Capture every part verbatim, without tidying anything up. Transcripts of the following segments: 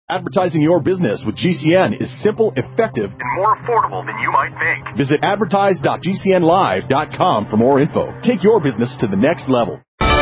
Advertising your business with G C N is simple, effective, and more affordable than you might think. Visit advertise dot g c n live dot com for more info. Take your business to the next level.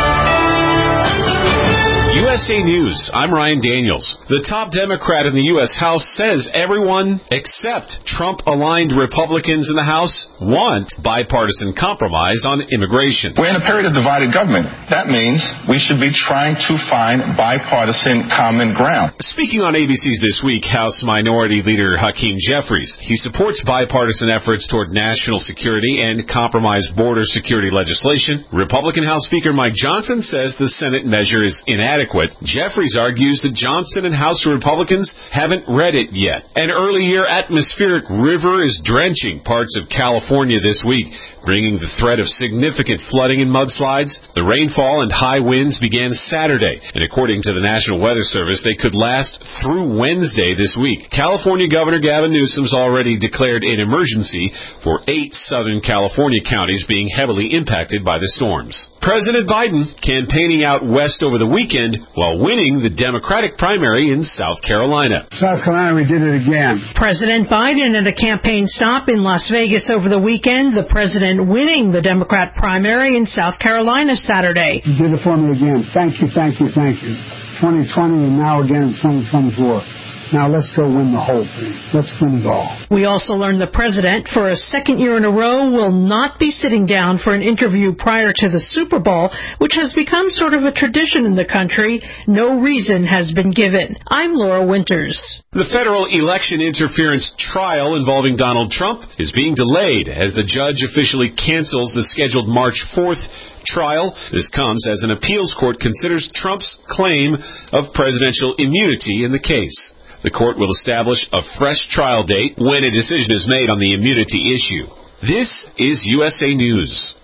U S A News, I'm Ryan Daniels. The top Democrat in the U S House says everyone except Trump-aligned Republicans in the House want bipartisan compromise on immigration. We're in a period of divided government. That means we should be trying to find bipartisan common ground. Speaking on A B C's This Week, House Minority Leader Hakeem Jeffries. He supports bipartisan efforts toward national security and compromised border security legislation. Republican House Speaker Mike Johnson says the Senate measure is inadequate. Jeffries argues that Johnson and House Republicans haven't read it yet. An early-year atmospheric river is drenching parts of California this week, bringing the threat of significant flooding and mudslides. The rainfall and high winds began Saturday, and according to the National Weather Service, they could last through Wednesday this week. California Governor Gavin Newsom's already declared an emergency for eight Southern California counties being heavily impacted by the storms. President Biden campaigning out west over the weekend while winning the Democratic primary in South Carolina. South Carolina, we did it again. President Biden at a campaign stop in Las Vegas over the weekend. The president winning the Democrat primary in South Carolina Saturday. You did it for me again. Thank you, thank you, thank you. twenty twenty and now again in twenty twenty-four. Now let's go win the whole thing. Let's win it all. We also learned the president, for a second year in a row, will not be sitting down for an interview prior to the Super Bowl, which has become sort of a tradition in the country. No reason has been given. I'm Laura Winters. The federal election interference trial involving Donald Trump is being delayed as the judge officially cancels the scheduled March fourth trial. This comes as an appeals court considers Trump's claim of presidential immunity in the case. The court will establish a fresh trial date when a decision is made on the immunity issue. This is U S A News.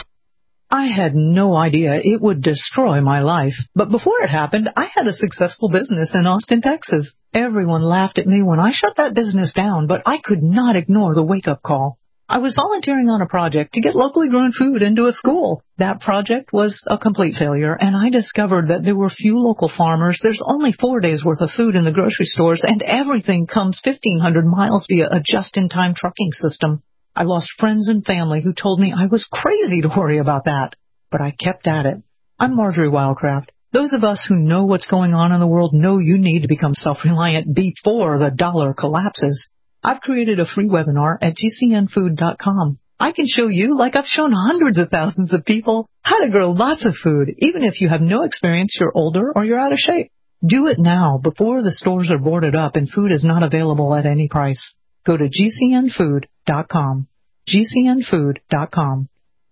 I had no idea it would destroy my life. But before it happened, I had a successful business in Austin, Texas. Everyone laughed at me when I shut that business down, but I could not ignore the wake-up call. I was volunteering on a project to get locally grown food into a school. That project was a complete failure, and I discovered that there were few local farmers. There's only four days' worth of food in the grocery stores, and everything comes fifteen hundred miles via a just-in-time trucking system. I lost friends and family who told me I was crazy to worry about that, but I kept at it. I'm Marjorie Wildcraft. Those of us who know what's going on in the world know you need to become self-reliant before the dollar collapses. I've created a free webinar at g c n food dot com. I can show you, like I've shown hundreds of thousands of people, how to grow lots of food, even if you have no experience, you're older, or you're out of shape. Do it now before the stores are boarded up and food is not available at any price. Go to g c n food dot com. g c n food dot com.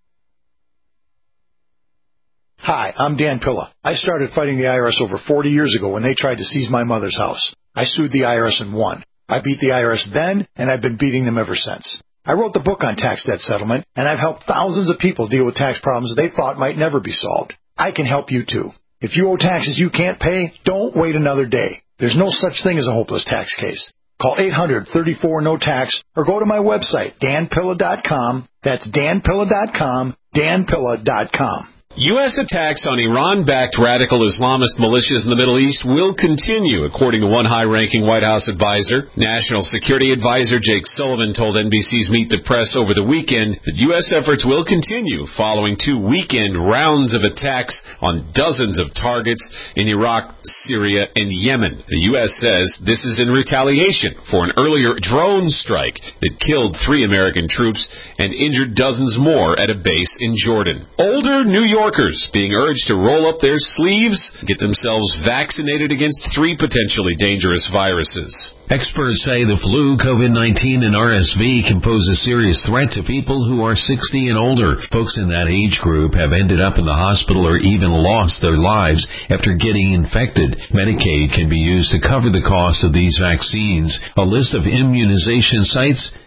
Hi, I'm Dan Pilla. I started fighting the I R S over forty years ago when they tried to seize my mother's house. I sued the I R S and won. I beat the I R S then, and I've been beating them ever since. I wrote the book on tax debt settlement, and I've helped thousands of people deal with tax problems they thought might never be solved. I can help you, too. If you owe taxes you can't pay, don't wait another day. There's no such thing as a hopeless tax case. Call eight hundred, thirty-four, no tax, or go to my website, dan pilla dot com. That's dan pilla dot com, dan pilla dot com. U S attacks on Iran-backed radical Islamist militias in the Middle East will continue, according to one high-ranking White House advisor. National Security Advisor Jake Sullivan told N B C's Meet the Press over the weekend that U S efforts will continue following two weekend rounds of attacks on dozens of targets in Iraq, Syria, and Yemen. The U S says this is in retaliation for an earlier drone strike that killed three American troops and injured dozens more at a base in Jordan. Older New York Workers being urged to roll up their sleeves, get themselves vaccinated against three potentially dangerous viruses. Experts say the flu, COVID nineteen, and R S V can pose a serious threat to people who are sixty and older. Folks in that age group have ended up in the hospital or even lost their lives after getting infected. Medicaid can be used to cover the cost of these vaccines. A list of immunization sites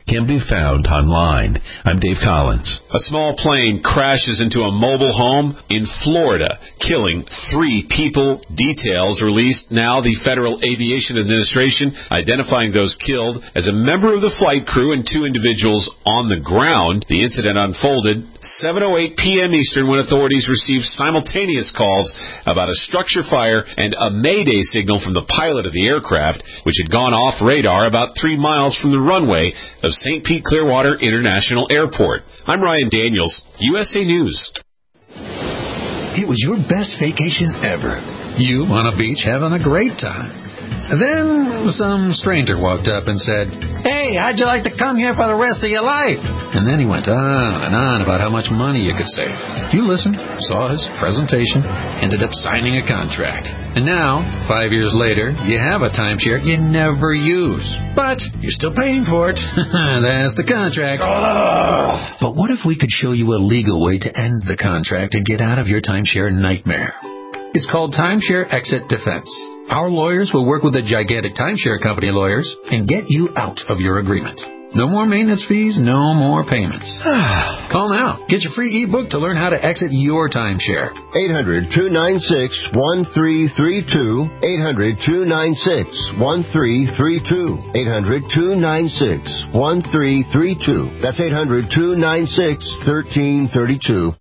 can be found online. I'm Dave Collins. A small plane crashes into a mobile home in Florida, killing three people. Details released now. The Federal Aviation Administration identifying those killed as a member of the flight crew and two individuals on the ground. The incident unfolded seven oh eight p.m. Eastern when authorities received simultaneous calls about a structure fire and a mayday signal from the pilot of the aircraft, which had gone off radar about three miles from the runway of Saint Pete Clearwater International Airport. I'm Ryan Daniels, U S A News. It was your best vacation ever. You on a beach having a great time. Then some stranger walked up and said, "Hey, how'd you like to come here for the rest of your life?" And then he went on and on about how much money you could save. You listened, saw his presentation, ended up signing a contract. And now, five years later, you have a timeshare you never use. But you're still paying for it. That's the contract. But what if we could show you a legal way to end the contract and get out of your timeshare nightmare? It's called Timeshare Exit Defense. Our lawyers will work with the gigantic timeshare company lawyers and get you out of your agreement. No more maintenance fees, no more payments. Call now. Get your free ebook to learn how to exit your timeshare. eight hundred, two nine six, one three three two. eight hundred, two nine six, one three three two. eight hundred, two nine six, one three three two. That's eight hundred, two nine six, one three three two.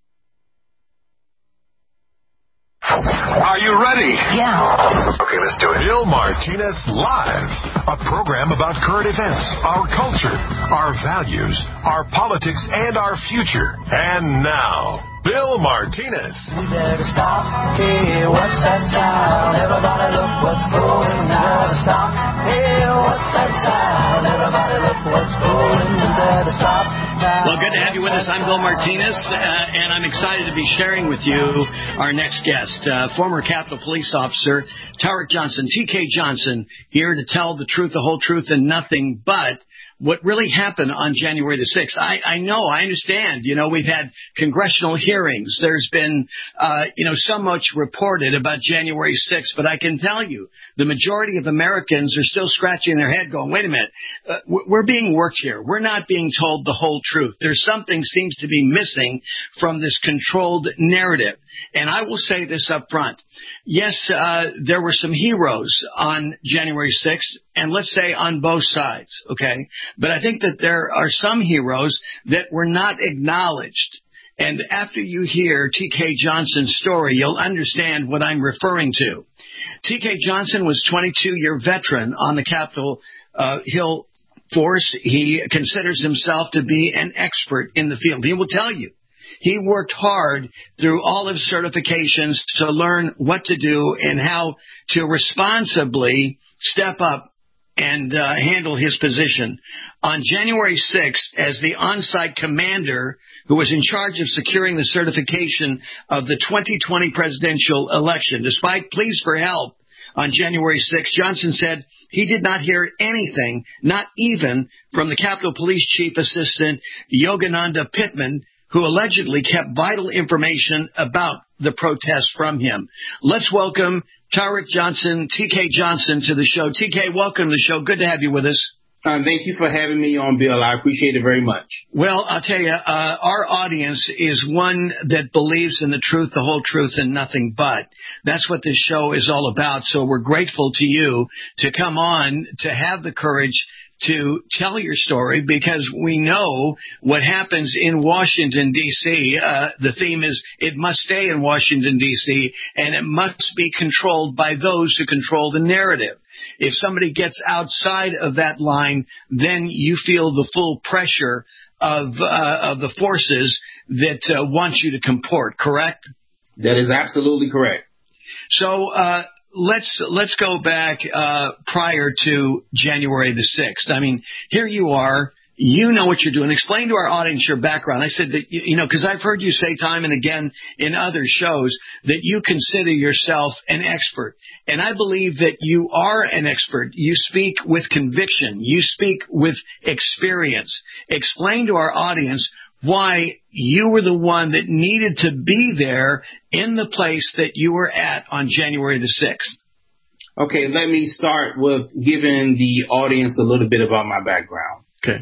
Are you ready? Yeah. Okay, let's do it. Bill Martinez Live, a program about current events, our culture, our values, our politics, and our future. And now, Bill Martinez. We better stop. Hey, what's that sound? Everybody look what's going on. Stop. Hey, what's that sound? Everybody look what's going on. We better stop. Well, good to have you with us. I'm Bill Martinez, uh, and I'm excited to be sharing with you our next guest, uh, former Capitol Police Officer Tarek Johnson, T K Johnson, here to tell the truth, the whole truth, and nothing but what really happened on January the sixth. I, I know, I understand. You know, we've had congressional hearings. There's been, uh, you know, so much reported about January sixth, but I can tell you the majority of Americans are still scratching their head going, wait a minute, uh, we're being worked here. We're not being told the whole truth. There's something seems to be missing from this controlled narrative. And I will say this up front. Yes, uh, there were some heroes on January sixth, and let's say on both sides, okay? But I think that there are some heroes that were not acknowledged. And after you hear T K Johnson's story, you'll understand what I'm referring to. T K Johnson was a twenty-two-year veteran on the Capitol uh, Hill force. He considers himself to be an expert in the field. He will tell you. He worked hard through all of his certifications to learn what to do and how to responsibly step up and uh, handle his position. On January sixth, as the on-site commander who was in charge of securing the certification of the twenty twenty presidential election, despite pleas for help on January sixth, Johnson said he did not hear anything, not even from the Capitol Police Chief Assistant Yogananda Pittman, who allegedly kept vital information about the protest from him. Let's welcome Tarek Johnson, T K Johnson, to the show. T K, welcome to the show. Good to have you with us. Uh, thank you for having me on, Bill. I appreciate it very much. Well, I'll tell you, uh, our audience is one that believes in the truth, the whole truth, and nothing but. That's what this show is all about. So we're grateful to you to come on, to have the courage to tell your story, because we know what happens in Washington, D C Uh, the theme is it must stay in Washington, D C, and it must be controlled by those who control the narrative. If somebody gets outside of that line, then you feel the full pressure of, uh, of the forces that uh, want you to comport, correct? That is absolutely correct. So, uh, Let's let's go back uh, prior to January the sixth. I mean, here you are. You know what you're doing. Explain to our audience your background. I said that, you know, because I've heard you say time and again in other shows that you consider yourself an expert. And I believe that you are an expert. You speak with conviction. You speak with experience. Explain to our audience why you were the one that needed to be there in the place that you were at on January the sixth. Okay, let me start with giving the audience a little bit about my background. Okay.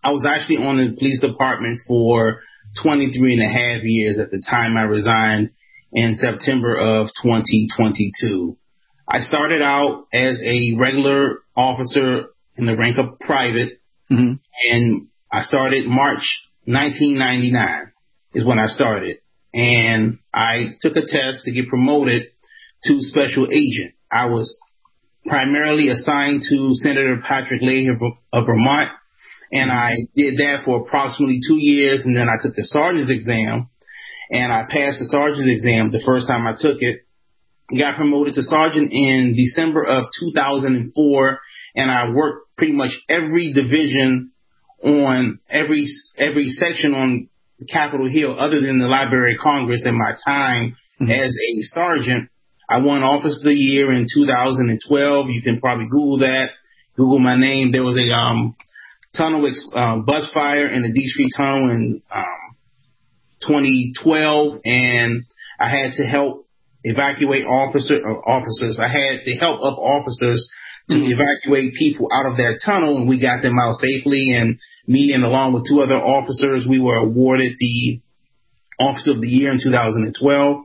I was actually on the police department for twenty-three and a half years at the time I resigned in September of twenty twenty-two. I started out as a regular officer in the rank of private, mm-hmm. and I started March nineteen ninety-nine is when I started. And I took a test to get promoted to special agent. I was primarily assigned to Senator Patrick Leahy of Vermont, and I did that for approximately two years, and then I took the sergeant's exam, and I passed the sergeant's exam the first time I took it. Got promoted to sergeant in December of two thousand four, and I worked pretty much every division on every every section on Capitol Hill other than the Library of Congress in my time mm-hmm. as a sergeant. I won Office of the Year in two thousand twelve. You can probably Google that. Google my name. There was a um, tunnel ex- uh, bus fire in the D Street Tunnel in um, twenty twelve, and I had to help evacuate officer or officers. I had the help of officers to mm-hmm. evacuate people out of that tunnel, and we got them out safely. And me and along with two other officers, we were awarded the Officer of the Year in two thousand twelve.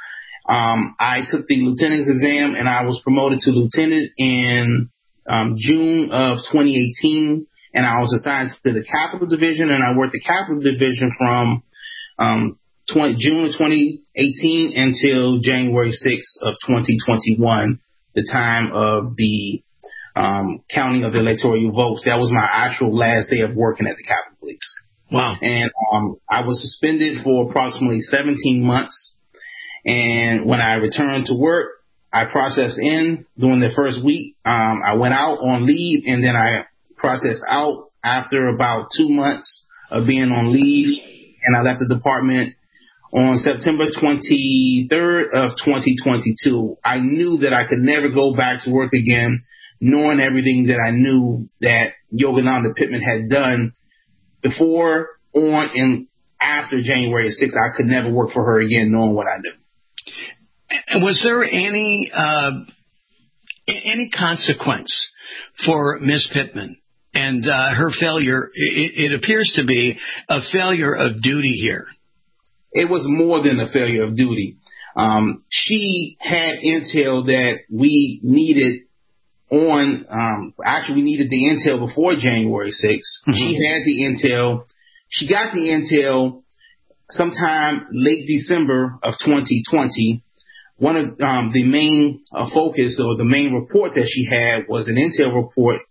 Um, I took the lieutenant's exam, and I was promoted to lieutenant in um, June of twenty eighteen, and I was assigned to the Capital Division, and I worked the Capital Division from um, twenty, June of twenty eighteen until January sixth of twenty twenty-one, the time of the um, counting of the electoral votes. That was my actual last day of working at the Capitol Police. Wow. And um, I was suspended for approximately seventeen months. And when I returned to work, I processed in during the first week. Um, I went out on leave, and then I processed out after about two months of being on leave. And I left the department on September twenty-third of twenty twenty-two. I knew that I could never go back to work again, knowing everything that I knew that Yogananda Pittman had done before, on, and after January sixth. I could never work for her again, knowing what I knew. Was there any uh, any consequence for Miz Pittman and uh, her failure? It, it appears to be a failure of duty here. It was more than a failure of duty. Um, she had intel that we needed on, um, actually we needed the intel before January sixth. Mm-hmm. She had the intel. She got the intel sometime late December of twenty twenty. One of um, the main uh, focus or the main report that she had was an intel report,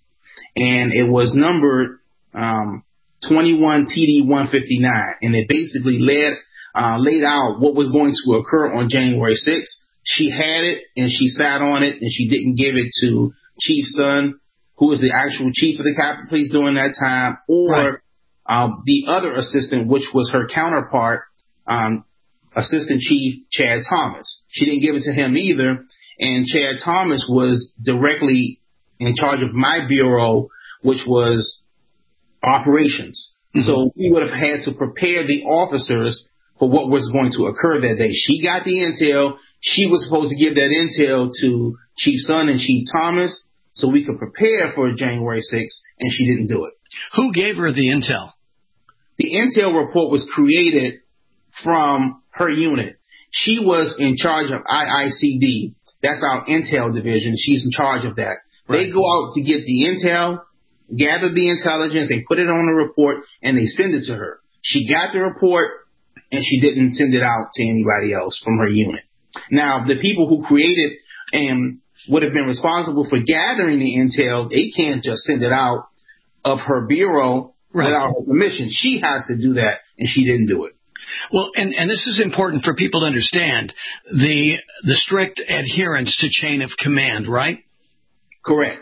and it was numbered um, twenty-one T D one fifty-nine, and it basically laid, uh, laid out what was going to occur on January sixth. She had it, and she sat on it, and she didn't give it to Chief Sun, who was the actual chief of the Capitol Police during that time, or right. um, the other assistant, which was her counterpart, um, Assistant Chief Chad Thomas. She didn't give it to him either, and Chad Thomas was directly in charge of my bureau, which was operations. Mm-hmm. So we would have had to prepare the officers for what was going to occur that day. She got the intel. She was supposed to give that intel to Chief Sun and Chief Thomas so we could prepare for January sixth, and she didn't do it. Who gave her the intel? The intel report was created from her unit. She was in charge of I I C D. That's our intel division. She's in charge of that. Right. They go out to get the intel, gather the intelligence, they put it on a report, and they send it to her. She got the report, and she didn't send it out to anybody else from her unit. Now, the people who created and would have been responsible for gathering the intel, they can't just send it out of her bureau right. without her permission. She has to do that, and she didn't do it. Well, and, and this is important for people to understand, the the strict adherence to chain of command, right? Correct.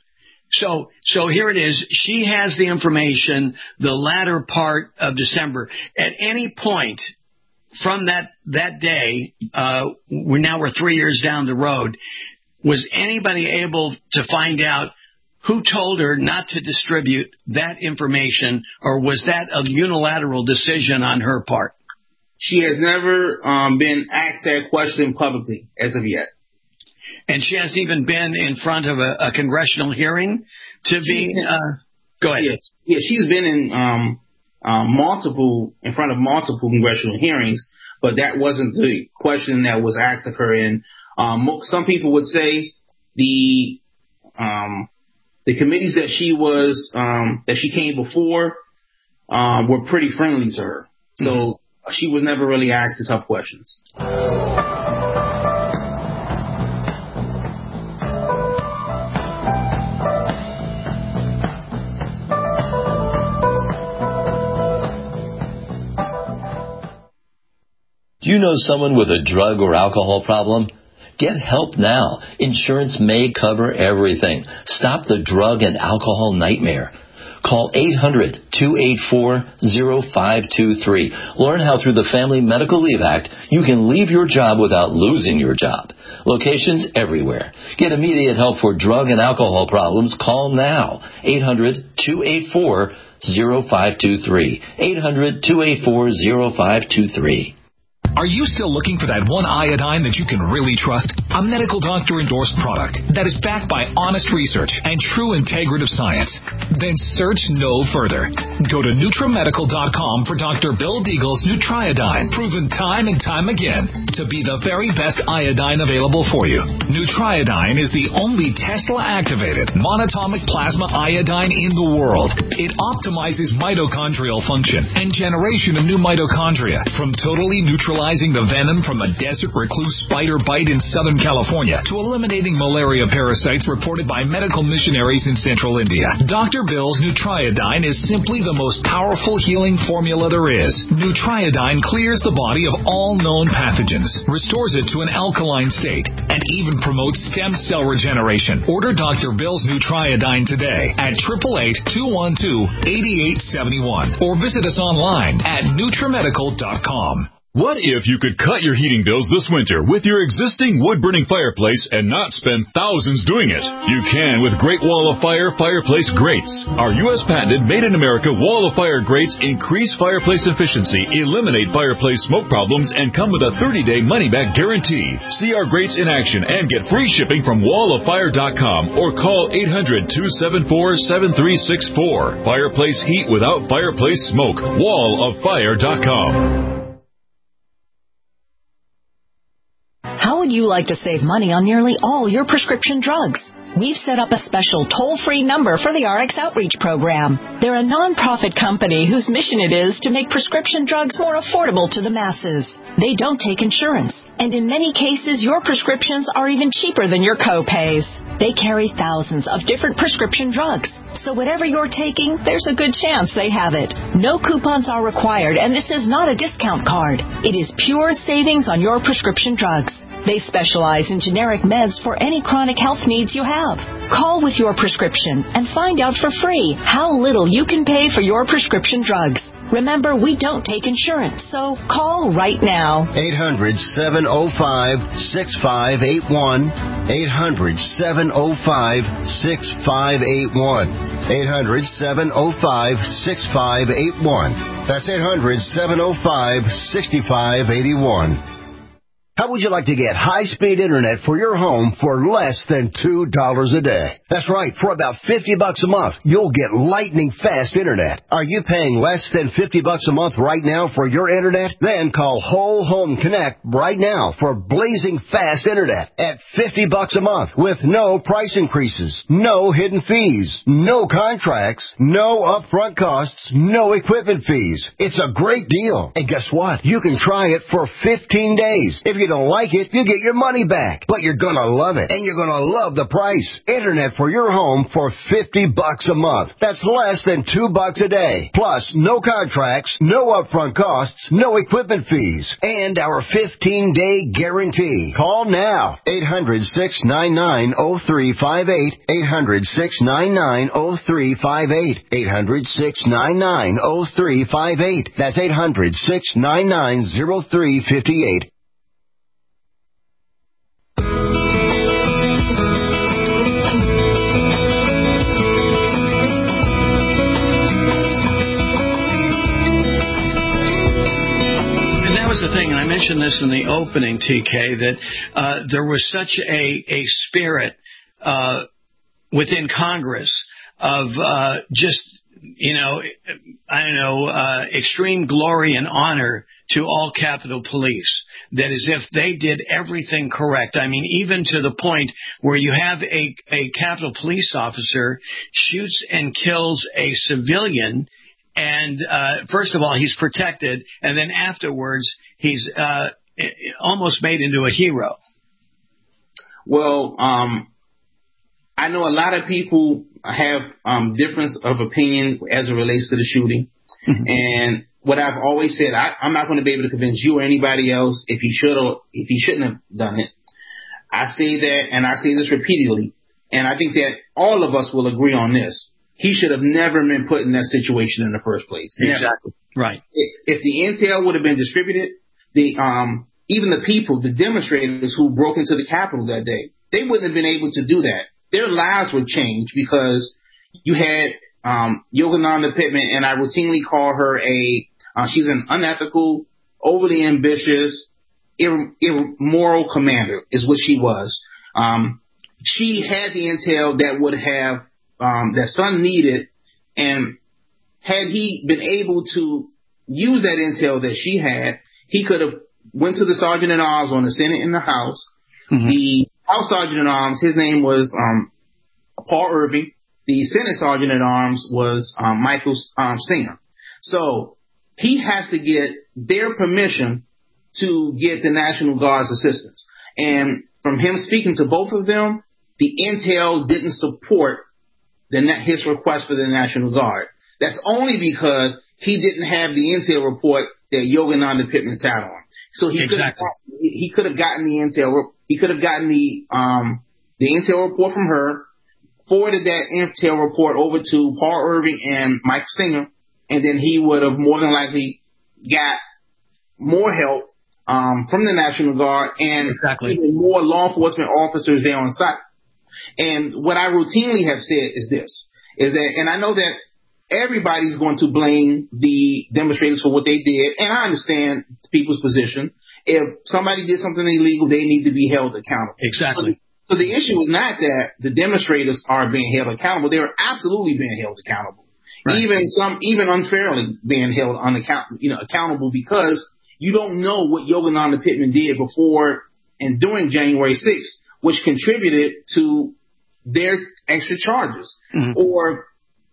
So so here it is. She has the information the latter part of December. At any point from that, that day, uh, we're now we're three years down the road, was anybody able to find out who told her not to distribute that information, or was that a unilateral decision on her part? She has never um, been asked that question publicly as of yet. And she hasn't even been in front of a, a congressional hearing to be... Uh... Go ahead. Yeah, yeah she's been in um, um, multiple, in front of multiple congressional hearings, but that wasn't the question that was asked of her. And um, some people would say the um, the committees that she was um, that she came before um, were pretty friendly to her. So mm-hmm. she was never really asked the tough questions. Do you know someone with a drug or alcohol problem? Get help now. Insurance may cover everything. Stop the drug and alcohol nightmare. Call eight hundred, two eight four, zero five two three. Learn how through the Family Medical Leave Act you can leave your job without losing your job. Locations everywhere. Get immediate help for drug and alcohol problems. Call now. eight hundred, two eight four, zero five two three. eight hundred, two eight four, zero five two three. Are you still looking for that one iodine that you can really trust? A medical doctor-endorsed product that is backed by honest research and true integrative science? Then search no further. Go to Nutramedical dot com for Doctor Bill Deagle's Nutriodine, proven time and time again to be the very best iodine available for you. Nutriodine is the only Tesla-activated monatomic plasma iodine in the world. It optimizes mitochondrial function and generation of new mitochondria from totally neutralizing the venom from a desert recluse spider bite in Southern California to eliminating malaria parasites reported by medical missionaries in central India. Doctor Bill's Nutriodine is simply the most powerful healing formula there is. Nutriodine clears the body of all known pathogens, restores it to an alkaline state, and even promotes stem cell regeneration. Order Doctor Bill's Nutriodine today at eight eight eight, two one two, eight eight seven one or visit us online at Nutramedical dot com. What if you could cut your heating bills this winter with your existing wood-burning fireplace and not spend thousands doing it? You can with Great Wall of Fire Fireplace Grates. Our U S patented made-in-America Wall of Fire grates increase fireplace efficiency, eliminate fireplace smoke problems, and come with a thirty-day money-back guarantee. See our grates in action and get free shipping from wall of fire dot com or call eight hundred, two seven four, seven three six four. Fireplace heat without fireplace smoke. wall of fire dot com. How would you like to save money on nearly all your prescription drugs? We've set up a special toll-free number for the R X Outreach Program. They're a nonprofit company whose mission it is to make prescription drugs more affordable to the masses. They don't take insurance, and in many cases, your prescriptions are even cheaper than your co-pays. They carry thousands of different prescription drugs, so whatever you're taking, there's a good chance they have it. No coupons are required, and this is not a discount card. It is pure savings on your prescription drugs. They specialize in generic meds for any chronic health needs you have. Call with your prescription and find out for free how little you can pay for your prescription drugs. Remember, we don't take insurance, so call right now. eight hundred, seven oh five, six five eight one. eight hundred, seven oh five, six five eight one. eight hundred, seven oh five, six five eight one. That's eight hundred, seven oh five, six five eight one. How would you like to get high-speed internet for your home for less than two dollars a day? That's right. For about fifty bucks a month, you'll get lightning-fast internet. Are you paying less than fifty bucks a month right now for your internet? Then call Whole Home Connect right now for blazing fast internet at fifty bucks a month with no price increases, no hidden fees, no contracts, no upfront costs, no equipment fees. It's a great deal. And guess what? You can try it for fifteen days. If you don't like it, you get your money back. But you're gonna love it, and you're gonna love the price. Internet for your home for fifty bucks a month. That's less than two bucks a day. Plus, no contracts, no upfront costs, no equipment fees, and our fifteen-day guarantee. Call now. eight hundred, six nine nine, oh three five eight. eight hundred, six nine nine, oh three five eight. eight hundred, six nine nine, oh three five eight. That's eight hundred, six nine nine, oh three five eight. The thing, and I mentioned this in the opening, T K, that uh, there was such a, a spirit uh, within Congress of uh, just, you know, I don't know, uh, extreme glory and honor to all Capitol Police, that as if they did everything correct. I mean, even to the point where you have a, a Capitol Police officer shoots and kills a civilian, and uh, first of all, he's protected, and then afterwards, he's uh, almost made into a hero. Well, um, I know a lot of people have um, difference of opinion as it relates to the shooting. Mm-hmm. And what I've always said, I, I'm not going to be able to convince you or anybody else if he should or if he shouldn't have done it. I say that, and I say this repeatedly, and I think that all of us will agree on this. He should have never been put in that situation in the first place. Exactly. Never. Right. If, if the intel would have been distributed, the um, even the people, the demonstrators who broke into the Capitol that day, they wouldn't have been able to do that. Their lives would change because you had um, Yogananda Pittman, and I routinely call her a, uh, she's an unethical, overly ambitious, ir- immoral commander is what she was. Um, she had the intel that would have, um, that Son needed, and had he been able to use that intel that she had, he could have went to the Sergeant at Arms on the Senate and the House. Mm-hmm. The House Sergeant at Arms, his name was um, Paul Irving. The Senate Sergeant at Arms was um, Michael um, Stinger. So he has to get their permission to get the National Guard's assistance. And from him speaking to both of them, the intel didn't support the his request for the National Guard. That's only because he didn't have the intel report that Yogananda Pittman sat on. So he exactly. could have he could have gotten the intel. He could have gotten the um, the intel report from her, forwarded that intel report over to Paul Irving and Mike Stinger, and then he would have more than likely got more help um, from the National Guard and exactly. even more law enforcement officers there on site. And what I routinely have said is this, is that, and I know that everybody's going to blame the demonstrators for what they did, and I understand people's position. If somebody did something illegal, they need to be held accountable. Exactly. So, so the issue is not that the demonstrators are being held accountable. They are absolutely being held accountable. Right. Even some, even unfairly being held unaccount, you know, accountable because you don't know what Yogananda Pittman did before and during January sixth, which contributed to their extra charges. Mm-hmm. Or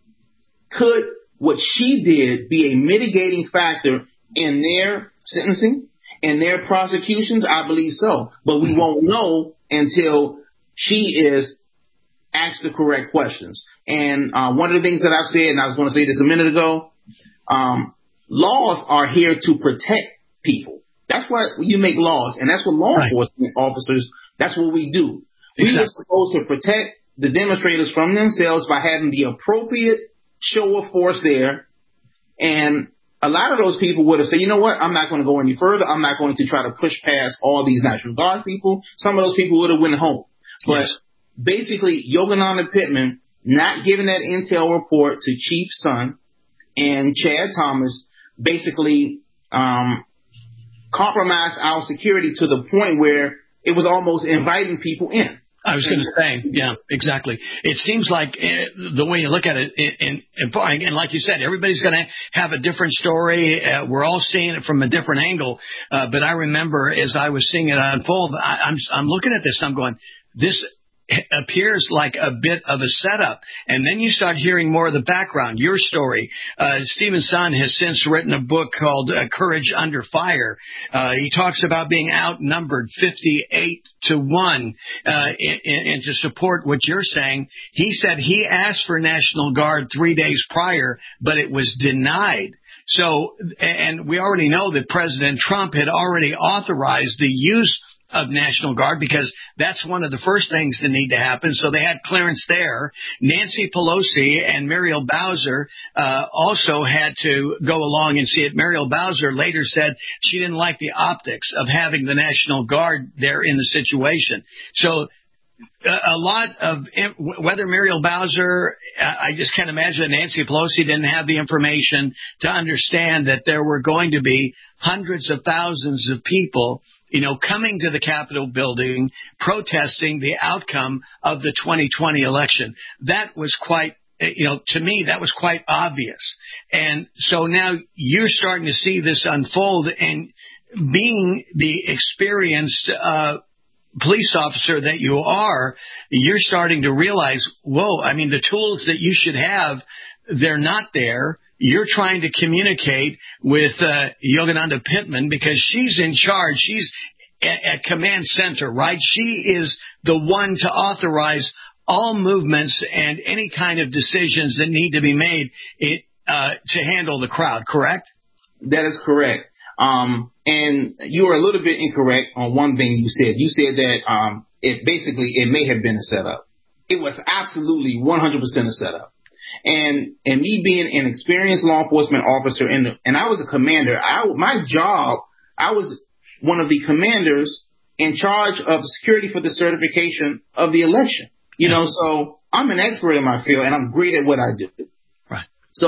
could what she did be a mitigating factor in their sentencing, in their prosecutions? I believe so. But we won't know until she is asked the correct questions. And uh, one of the things that I've said, and I was going to say this a minute ago, um, laws are here to protect people. That's why you make laws, and that's what law right. enforcement officers, that's what we do. Exactly. We are supposed to protect the demonstrators from themselves by having the appropriate show of force there. And a lot of those people would have said, you know what, I'm not going to go any further. I'm not going to try to push past all these National Guard people. Some of those people would have went home. But yes. basically, Yogananda Pittman not giving that intel report to Chief Son and Chad Thomas basically um, compromised our security to the point where it was almost inviting people in. I was going to say, yeah, exactly. It seems like uh, the way you look at it, and, and, and like you said, everybody's going to have a different story. Uh, we're all seeing it from a different angle. Uh, but I remember as I was seeing it unfold, I, I'm, I'm looking at this and I'm going, this appears like a bit of a setup. And then you start hearing more of the background, your story. Uh, Stephen Son has since written a book called uh, Courage Under Fire. Uh, he talks about being outnumbered fifty-eight to one, uh, and, and to support what you're saying. He said he asked for National Guard three days prior, but it was denied. So, and we already know that President Trump had already authorized the use of National Guard because that's one of the first things that need to happen. So they had clearance there. Nancy Pelosi and Muriel Bowser uh, also had to go along and see it. Muriel Bowser later said she didn't like the optics of having the National Guard there in the situation. So a lot of whether Muriel Bowser, I just can't imagine that Nancy Pelosi didn't have the information to understand that there were going to be hundreds of thousands of people, you know, coming to the Capitol building, protesting the outcome of the twenty twenty election. That was quite you know, to me, that was quite obvious. And so now you're starting to see this unfold, and being the experienced uh, police officer that you are, you're starting to realize, whoa, I mean, the tools that you should have, they're not there. You're trying to communicate with uh, Yogananda Pittman because she's in charge. She's at, at command center, right? She is the one to authorize all movements and any kind of decisions that need to be made it, uh, to handle the crowd, correct? That is correct. Um, and you were a little bit incorrect on one thing you said. You said that um, it basically it may have been a setup. It was absolutely one hundred percent a setup. And and me being an experienced law enforcement officer, and and I was a commander. I my job, I was one of the commanders in charge of security for the certification of the election. You know, so I'm an expert in my field, and I'm great at what I do. Right. So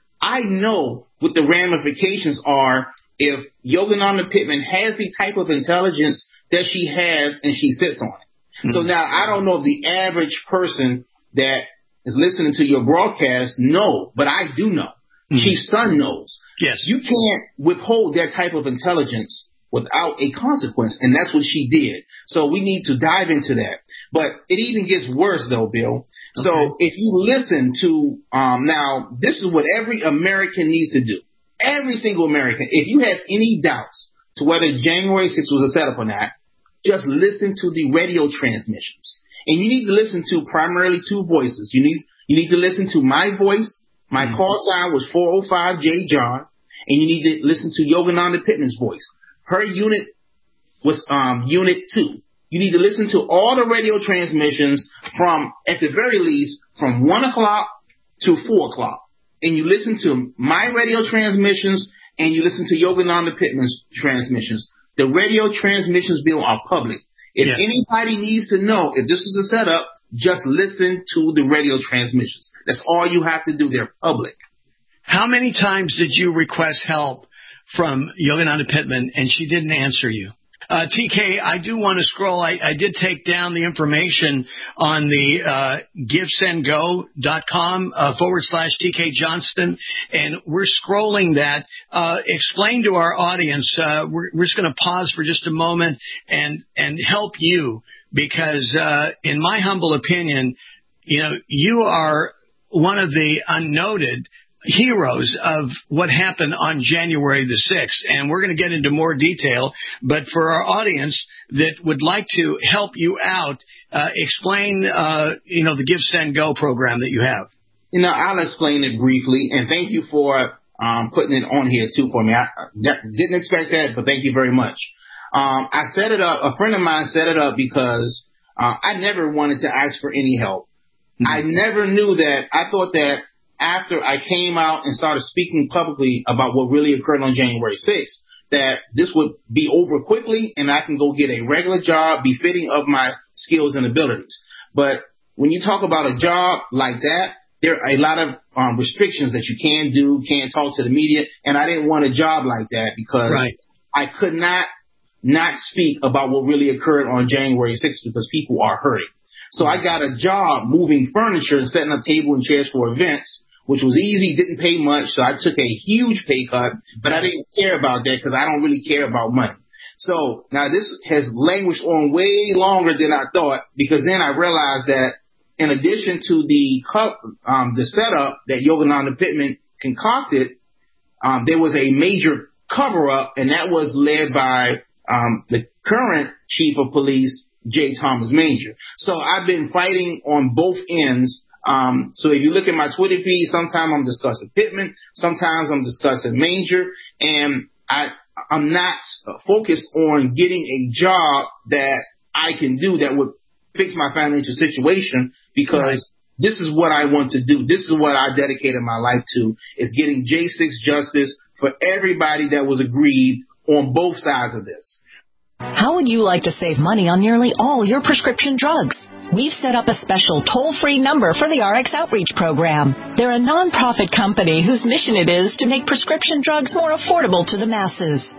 I know what the ramifications are if Yogananda Pittman has the type of intelligence that she has and she sits on it. Mm-hmm. So now I don't know if the average person that is listening to your broadcast know, but I do know. Mm-hmm. Chief's son knows. Yes. You can't withhold that type of intelligence without a consequence, and that's what she did. So we need to dive into that. But it even gets worse, though, Bill. Okay. So if you listen to, um, now, this is what every American needs to do. Every single American. If you have any doubts to whether January sixth was a setup or not, just listen to the radio transmissions. And you need to listen to primarily two voices. You need you need to listen to my voice. My mm-hmm. call sign was four oh five J John. And you need to listen to Yogananda Pittman's voice. Her unit was um, Unit two. You need to listen to all the radio transmissions from, at the very least, from one o'clock to four o'clock. And you listen to my radio transmissions, and you listen to Yogananda Pittman's transmissions. The radio transmissions, Bill, are public. If yeah. anybody needs to know if this is a setup, just listen to the radio transmissions. That's all you have to do. They're public. How many times did you request help from Yogananda Pittman and she didn't answer you? Uh, T K, I do want to scroll. I, I did take down the information on the uh, give send go dot com uh, forward slash T K Johnston, and we're scrolling that. Uh, explain to our audience, uh, we're, we're just going to pause for just a moment and, and help you because, uh, in my humble opinion, you know, you are one of the unnoted heroes of what happened on January the sixth. And we're going to get into more detail. But for our audience that would like to help you out, uh, explain, uh, you know, the Give, Send, Go program that you have. You know, I'll explain it briefly. And thank you for um, putting it on here, too, for me. I, I didn't expect that, but thank you very much. Um, I set it up. A friend of mine set it up because uh, I never wanted to ask for any help. Mm-hmm. I never knew that. I thought that after I came out and started speaking publicly about what really occurred on January sixth, that this would be over quickly and I can go get a regular job befitting of my skills and abilities. But when you talk about a job like that, there are a lot of um, restrictions that you can do, can't talk to the media, and I didn't want a job like that because right. I could not not speak about what really occurred on January sixth because people are hurting. So I got a job moving furniture and setting up tables and chairs for events, which was easy, didn't pay much, so I took a huge pay cut, but I didn't care about that because I don't really care about money. So now this has languished on way longer than I thought because then I realized that in addition to the um, the setup that Yogananda Pittman concocted, um, there was a major cover-up, and that was led by um, the current chief of police, J. Thomas Manger. So I've been fighting on both ends. Um, so if you look at my Twitter feed, sometimes I'm discussing Pittman, sometimes I'm discussing Manger, and I, I'm not focused on getting a job that I can do that would fix my financial situation because right. this is what I want to do. This is what I dedicated my life to, is getting J six justice for everybody that was aggrieved on both sides of this. How would you like to save money on nearly all your prescription drugs? We've set up a special toll-free number for the R X Outreach Program. They're a nonprofit company whose mission it is to make prescription drugs more affordable to the masses.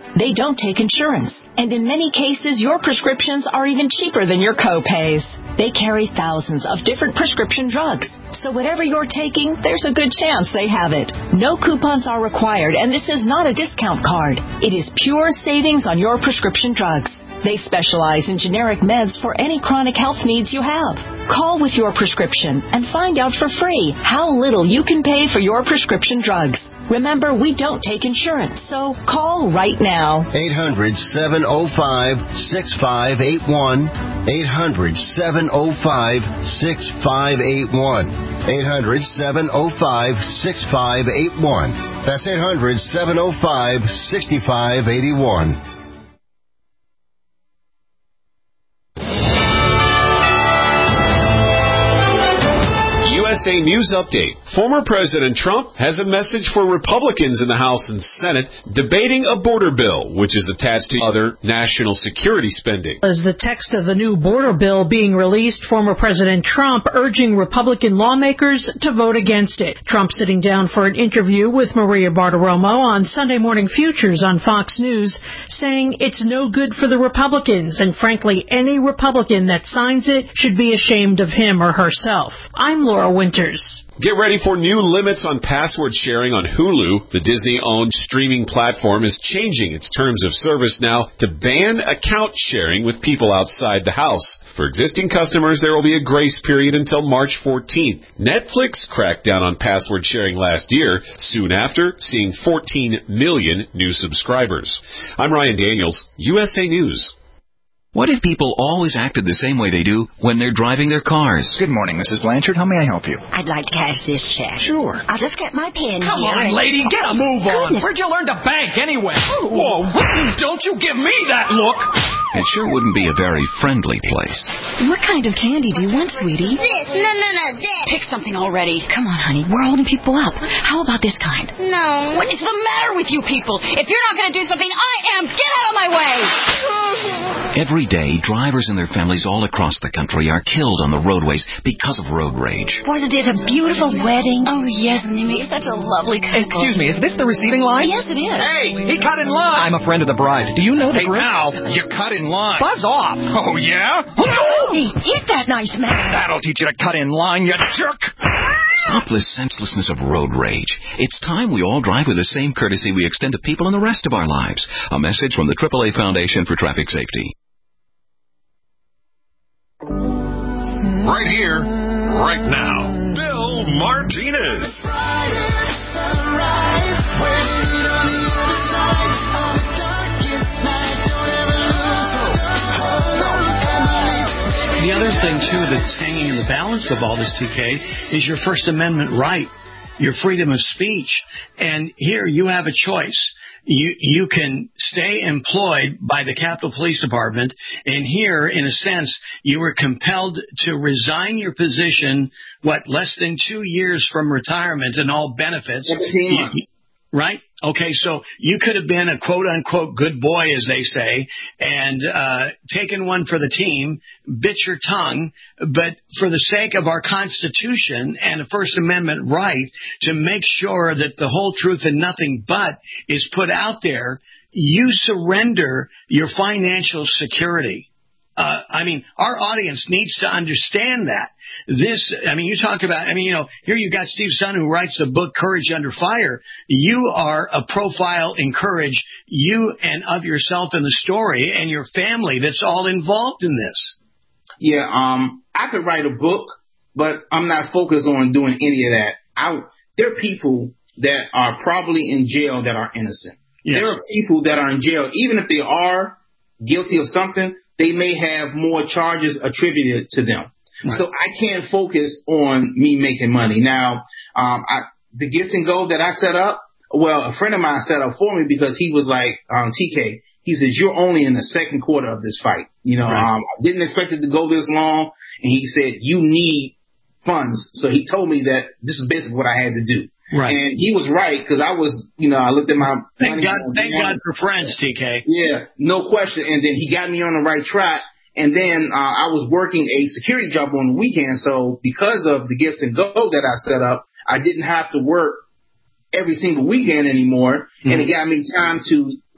They don't take insurance, and in many cases, your prescriptions are even cheaper than your co-pays. They carry thousands of different prescription drugs, so whatever you're taking, there's a good chance they have it. No coupons are required, and this is not a discount card. It is pure savings on your prescription drugs. They specialize in generic meds for any chronic health needs you have. Call with your prescription and find out for free how little you can pay for your prescription drugs. Remember, we don't take insurance, so call right now. eight hundred, seven oh five, six five eight one. eight hundred, seven oh five, six five eight one. eight hundred, seven oh five, six five eight one. That's eight hundred, seven oh five, six five eight one. U S A News Update. Former President Trump has a message for Republicans in the House and Senate debating a border bill, which is attached to other national security spending. As the text of the new border bill being released, former President Trump urging Republican lawmakers to vote against it. Trump sitting down for an interview with Maria Bartiromo on Sunday Morning Futures on Fox News, saying it's no good for the Republicans, and frankly, any Republican that signs it should be ashamed of him or herself. I'm Laura Winters. Get ready for new limits on password sharing on Hulu. The Disney-owned streaming platform is changing its terms of service now to ban account sharing with people outside the house. For existing customers, there will be a grace period until March fourteenth. Netflix cracked down on password sharing last year, soon after seeing fourteen million new subscribers. I'm Ryan Daniels, U S A News. What if people always acted the same way they do when they're driving their cars? Good morning, Missus Blanchard. How may I help you? I'd like to cash this check. Sure. I'll just get my pen Come here. on, lady, get a move on. Goodness. Where'd you learn to bank anyway? Whoa, don't you give me that look. It sure wouldn't be a very friendly place. What kind of candy do you want, sweetie? This. No, no, no, this. Pick something already. Come on, honey. We're holding people up. How about this kind? No. What is the matter with you people? If you're not going to do something, I am. Get out of my way. Every day, drivers and their families all across the country are killed on the roadways because of road rage. Wasn't it a beautiful wedding? Oh, yes, and they make such a lovely couple. Excuse me, is this the receiving line? Yes, it is. Hey, he cut in line. I'm a friend of the bride. Do you know the Hey, group? Al, you cut in line. Buzz off. Oh, yeah? Hey, hit that nice man. That'll teach you to cut in line, you jerk. Stop the senselessness of road rage. It's time we all drive with the same courtesy we extend to people in the rest of our lives. A message from the triple A Foundation for Traffic Safety. Right here, right now, Bill Martinez. The other thing, too, that's hanging in the balance of all this, T K, is your First Amendment right, your freedom of speech. And here you have a choice. You you can stay employed by the Capitol Police Department, and here, in a sense, you were compelled to resign your position, what, less than two years from retirement and all benefits. seventeen months. You, right? Okay, so you could have been a quote-unquote good boy, as they say, and uh, taken one for the team, bit your tongue, but for the sake of our Constitution and a First Amendment right to make sure that the whole truth and nothing but is put out there, you surrender your financial security. Uh, I mean, our audience needs to understand that. This, I mean, you talk about, I mean, you know, here you got Steve Sun who writes the book Courage Under Fire. You are a profile in courage, you and of yourself in the story and your family that's all involved in this. Yeah, um, I could write a book, but I'm not focused on doing any of that. I, there are people that are probably in jail that are innocent. Yes. There are people that are in jail, even if they are guilty of something, they may have more charges attributed to them. Right. So I can't focus on me making money. Now, um, I, the Gifts and Go that I set up, well, a friend of mine set up for me because he was like, um, T K, he says, you're only in the second quarter of this fight. You know, right. um, I didn't expect it to go this long. And he said, you need funds. So he told me that this is basically what I had to do. Right. And he was right because I was, you know, I looked at my. Thank God, thank God for friends, T K. Yeah, no question. And then he got me on the right track. And then uh, I was working a security job on the weekend. So because of the Gifts and Go that I set up, I didn't have to work every single weekend anymore. Mm-hmm. And it got me time to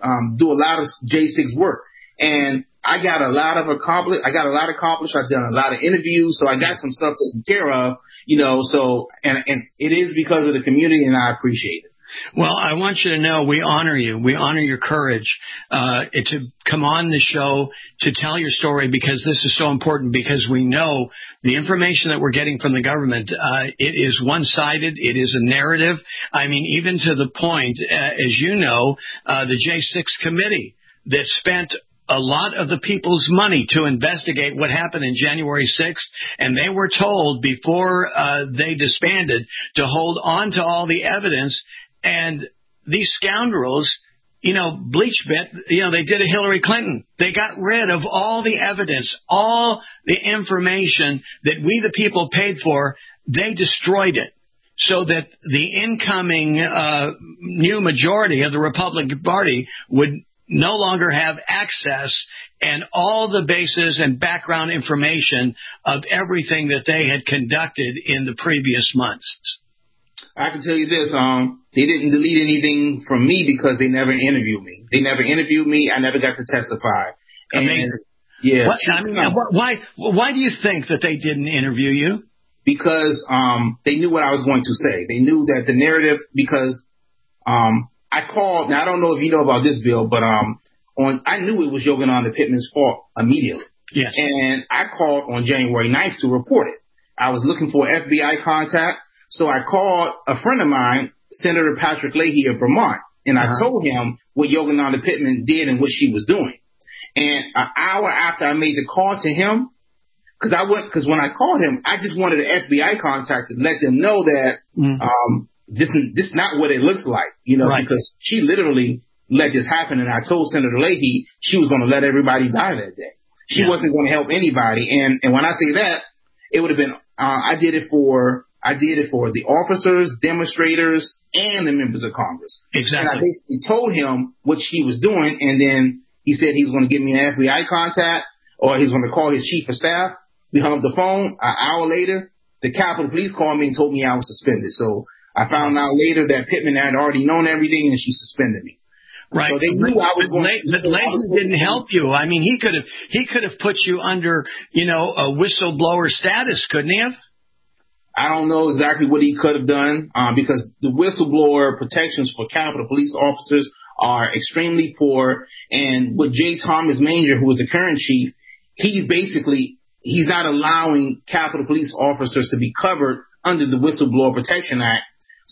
um, do a lot of J six work. And I got a lot of accomplished. I got a lot accomplished. I've done a lot of interviews, so I got some stuff taken care of, you know. So, and and it is because of the community, and I appreciate it. Well, I want you to know we honor you. We honor your courage uh, to come on the show to tell your story, because this is so important, because we know the information that we're getting from the government, uh, it is one-sided. It is a narrative. I mean, even to the point, uh, as you know, uh, the J six committee that spent a lot of the people's money to investigate what happened in January sixth, and they were told before uh, they disbanded to hold on to all the evidence. And these scoundrels, you know, BleachBit, you know, they did a Hillary Clinton. They got rid of all the evidence, all the information that we, the people, paid for. They destroyed it so that the incoming uh, new majority of the Republican Party would no longer have access and all the bases and background information of everything that they had conducted in the previous months. I can tell you this, um, they didn't delete anything from me because they never interviewed me. They never interviewed me. I never got to testify. And, Amazing. Yeah. What, I mean, why, why do you think that they didn't interview you? Because um, they knew what I was going to say. They knew that the narrative, because um, I called, now I don't know if you know about this, Bill, but um, on I knew it was Yogananda Pittman's fault immediately. Yes. And I called on January ninth to report it. I was looking for F B I contact. So I called a friend of mine, Senator Patrick Leahy of Vermont, and I uh-huh. told him what Yogananda Pittman did and what she was doing. And an hour after I made the call to him, because I went, because when I called him, I just wanted an F B I contact to let them know that mm. um, this this is not what it looks like, you know, right. because she literally let this happen. And I told Senator Leahy she was going to let everybody die that day. She yeah. wasn't going to help anybody. And and when I say that, it would have been uh, I did it for. I did it for the officers, demonstrators, and the members of Congress. Exactly. And I basically told him what she was doing, and then he said he was going to give me an F B I contact, or he was going to call his chief of staff. We hung up the phone. An hour later, the Capitol Police called me and told me I was suspended. So I found out later that Pittman had already known everything, and she suspended me. Right. So they knew I was going to. But Leahy didn't help you. I mean, he could have he could have put you under, you know, a whistleblower status, couldn't he have? I don't know exactly what he could have done um, because the whistleblower protections for Capitol Police officers are extremely poor. And with J. Thomas Manger, who is the current chief, he basically he's not allowing Capitol Police officers to be covered under the Whistleblower Protection Act.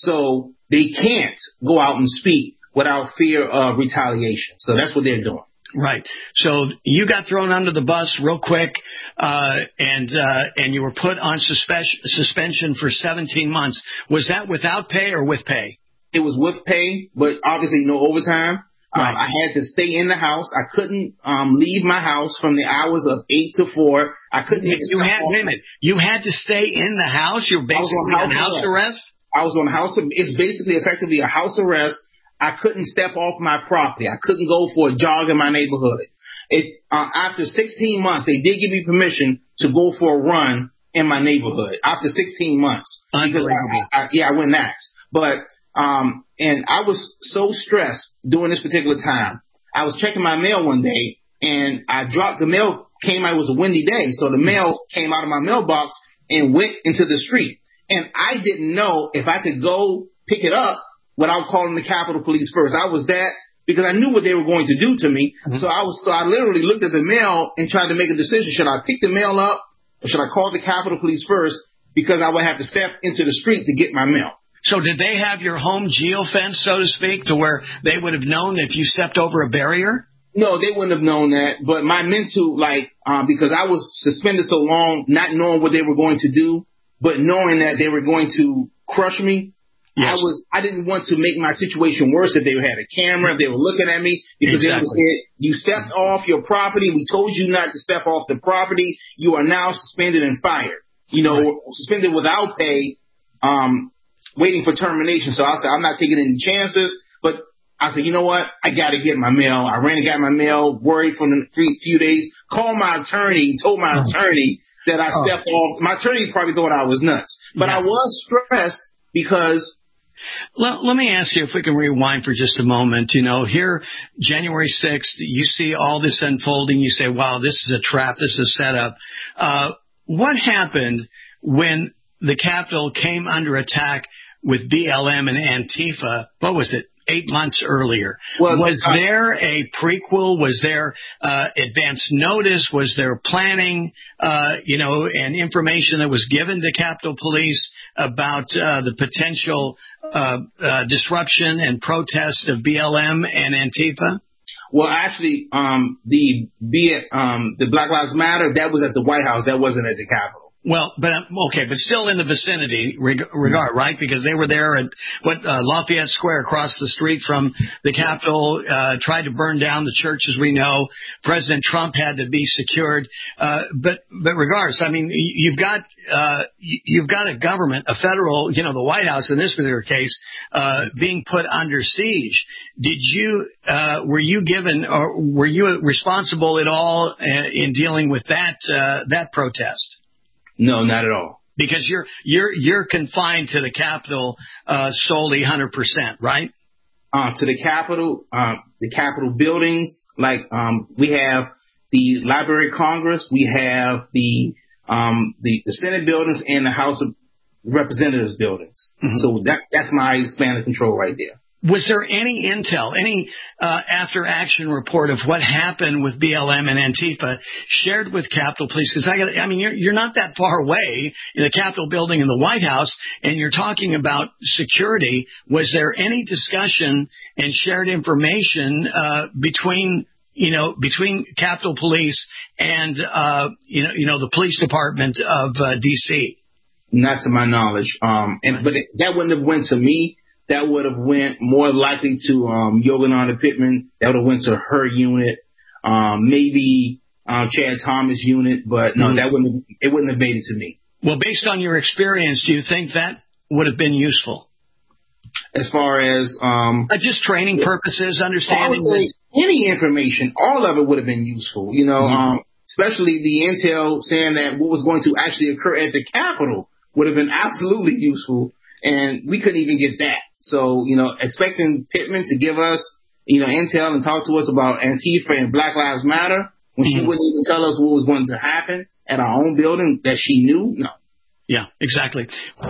So they can't go out and speak without fear of retaliation. So that's what they're doing. Right. So you got thrown under the bus real quick, uh, and uh, and you were put on suspe- suspension for seventeen months. Was that without pay or with pay? It was with pay, but obviously no overtime. Right. Um, I had to stay in the house. I couldn't um, leave my house from the hours of eight to four. I couldn't. You, you had wait a minute. You had to stay in the house. You were basically on house, house arrest. arrest. I was on house. It's basically effectively a house arrest. I couldn't step off my property. I couldn't go for a jog in my neighborhood. It uh, after sixteen months, they did give me permission to go for a run in my neighborhood. After sixteen months, unbelievable. I, I, yeah, I went next. But um, and I was so stressed during this particular time. I was checking my mail one day, and I dropped the mail. Came out. It was a windy day, so the mail came out of my mailbox and went into the street. And I didn't know if I could go pick it up without calling the Capitol Police first. I was that because I knew what they were going to do to me. Mm-hmm. So I was, so I literally looked at the mail and tried to make a decision. Should I pick the mail up or should I call the Capitol Police first? Because I would have to step into the street to get my mail. So did they have your home geofence, so to speak, to where they would have known if you stepped over a barrier? No, they wouldn't have known that. But my mental, like, um, because I was suspended so long, not knowing what they were going to do, but knowing that they were going to crush me. Yes. I was. I didn't want to make my situation worse if they had a camera, if they were looking at me, because exactly. They would say, you stepped off your property. We told you not to step off the property. You are now suspended and fired. You know, right. Suspended without pay, um, waiting for termination. So I said, I'm not taking any chances. But I said, you know what? I got to get my mail. I ran and got my mail, worried for a few days, called my attorney, told my oh. attorney that I stepped oh. off. My attorney probably thought I was nuts. But yeah. I was stressed because Let, let me ask you if we can rewind for just a moment. You know, here, January sixth, you see all this unfolding. You say, wow, this is a trap. This is a setup. Uh, what happened when the Capitol came under attack with B L M and Antifa? What was it? Eight months earlier. Well, was uh, there a prequel? Was there uh, advance notice? Was there planning, uh, you know, and information that was given to Capitol Police about uh, the potential uh, uh, disruption and protest of B L M and Antifa? Well, actually, um, the B, um, the Black Lives Matter, that was at the White House. That wasn't at the Capitol. Well, but okay, but still in the vicinity reg- regard, right? Because they were there at what uh, Lafayette Square, across the street from the Capitol. Uh, tried to burn down the church, as we know. President Trump had to be secured. Uh, but but regardless, I mean, you've got uh, you've got a government, a federal, you know, the White House in this particular case, uh, being put under siege. Did you uh, were you given or were you responsible at all in dealing with that uh, that protest? No, not at all. Because you're you're you're confined to the Capitol uh, solely, one hundred percent, right? Uh, to the Capitol, uh, the Capitol buildings, like um, we have the Library of Congress, we have the um, the, the Senate buildings and the House of Representatives buildings. Mm-hmm. So that that's my span of control right there. Was there any intel, any uh, after-action report of what happened with B L M and Antifa shared with Capitol Police? Because I, got, I mean, you're, you're not that far away in the Capitol building in the White House, and you're talking about security. Was there any discussion and shared information uh, between, you know, between Capitol Police and uh, you know, you know, the police department of uh, D C? Not to my knowledge, um, and but it, that wouldn't have went to me. That would have went more likely to um, Yogananda Pittman. That would have went to her unit, um, maybe uh, Chad Thomas' unit. But no, mm-hmm. that wouldn't have, it wouldn't have made it to me. Well, based on your experience, do you think that would have been useful? As far as um, uh, just training purposes, understanding I would say any information, all of it would have been useful. You know, mm-hmm. um, especially the intel saying that what was going to actually occur at the Capitol would have been absolutely useful, and we couldn't even get that. So, you know, expecting Pittman to give us, you know, intel and talk to us about Antifa and Black Lives Matter when mm-hmm. she wouldn't even tell us what was going to happen at our own building that she knew? No. Yeah, exactly.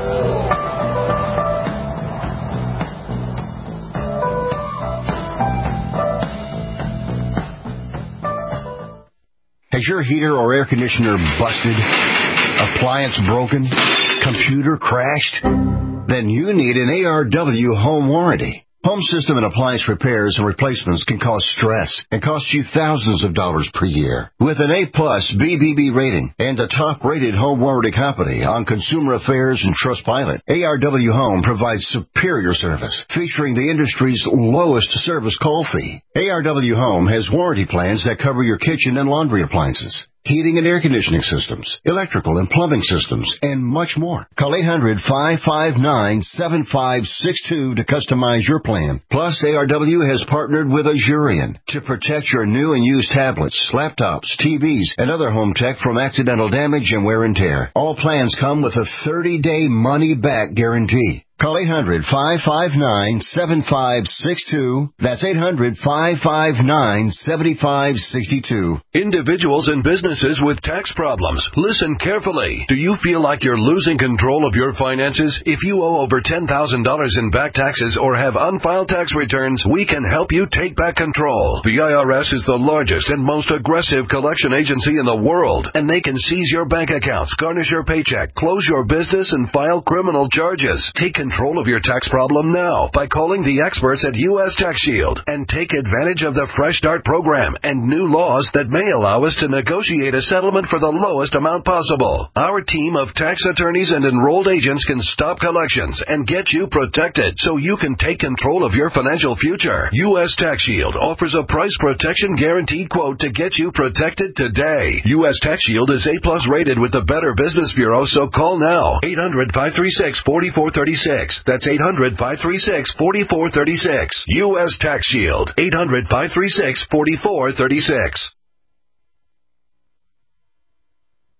Has your heater or air conditioner busted? Appliance broken? Computer crashed? Then you need an A R W home warranty. Home system and appliance repairs and replacements can cause stress and cost you thousands of dollars per year. With an A-plus B B B rating and a top-rated home warranty company on Consumer Affairs and Trustpilot, A R W Home provides superior service, featuring the industry's lowest service call fee. A R W Home has warranty plans that cover your kitchen and laundry appliances, heating and air conditioning systems, electrical and plumbing systems, and much more. Call eight hundred, five five nine, seven five six two to customize your plan. Plus, A R W has partnered with Azurion to protect your new and used tablets, laptops, T Vs, and other home tech from accidental damage and wear and tear. All plans come with a thirty-day money-back guarantee. Call eight hundred, five five nine, seven five six two. That's eight hundred, five five nine, seven five six two. Individuals and businesses with tax problems, listen carefully. Do you feel like you're losing control of your finances? If you owe over ten thousand dollars in back taxes or have unfiled tax returns, we can help you take back control. The I R S is the largest and most aggressive collection agency in the world, and they can seize your bank accounts, garnish your paycheck, close your business, and file criminal charges. Take control of your tax problem now by calling the experts at U S Tax Shield and take advantage of the Fresh Start program and new laws that may allow us to negotiate a settlement for the lowest amount possible. Our team of tax attorneys and enrolled agents can stop collections and get you protected so you can take control of your financial future. U S Tax Shield offers a price protection guaranteed quote to get you protected today. U S Tax Shield is A-plus rated with the Better Business Bureau, so call now. eight hundred, five three six, four four three six. That's eight hundred, five three six, four four three six. U S Tax Shield. eight hundred, five three six, four four three six.